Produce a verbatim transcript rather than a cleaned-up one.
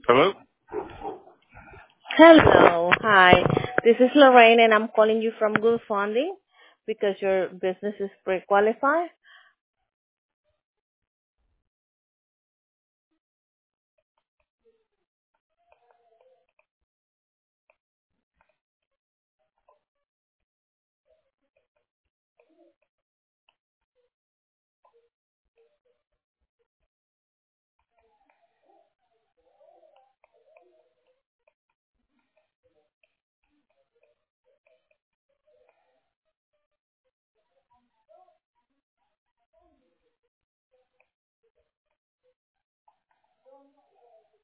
Hello? Hello. Hi. This is Lorraine, and I'm calling you from Gulf Funding because your business is pre-qualified.